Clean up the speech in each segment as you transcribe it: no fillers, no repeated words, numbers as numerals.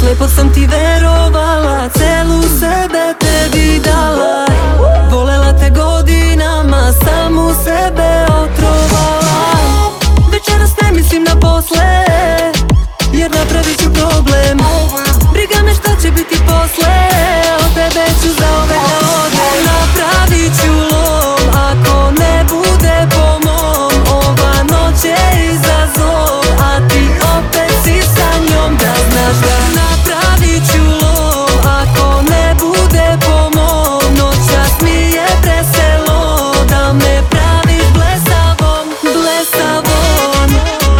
Slepo sam ti verovala, celu sebe tebi dala. Volela te godinama, samu sebe otrovala. Večeras ne mislim na posle, jer napravit ću problem. Briga me šta će biti posle, od tebe ću zauvek da odem. Napravit ću lom, ako ne bude po mom. Ova noć je izazov, a ti opet si sa njom. Da znaš da napravit ću lom, ako ne bude po mom. Noćas mi je preselo, da me praviš blesavom, blesavom.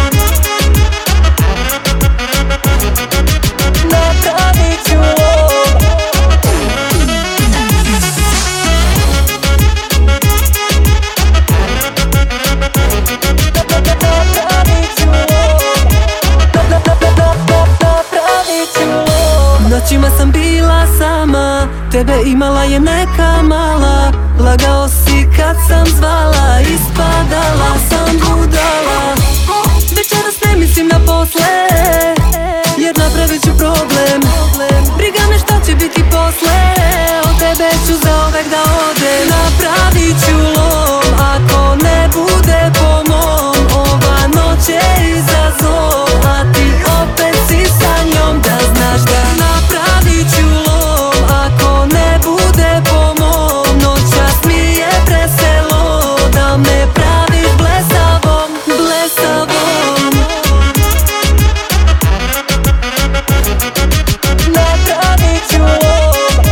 Napravit ću lom. Noćima sam bila sama, tebe imala je neka mala. Lagao si kad sam zvala, ispadala sam budala. Večeras ne mislim na posle, jer napravit ću problem. Briga me šta će biti posle, od tebe ću zauvek da odem. Napravit ću lom, ako ne bude po mom. Ova noć je izazov, a ti opet si sa njom. Da znaš da napravit ću lom, ako ne bude po mom. Noćas mi je preselo, da me praviš blesavom, blesavom. Napravit ću lom.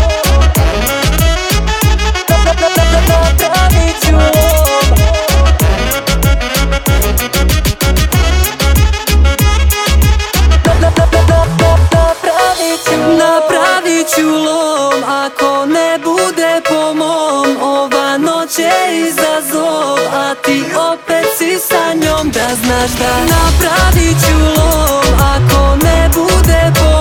Napravit ću lom. Napravit ću lom, ako ne bude po mom. Ova noć je izazov, a ti opet si sa njom. Da znaš da napravit ću lom, ako ne bude po mom.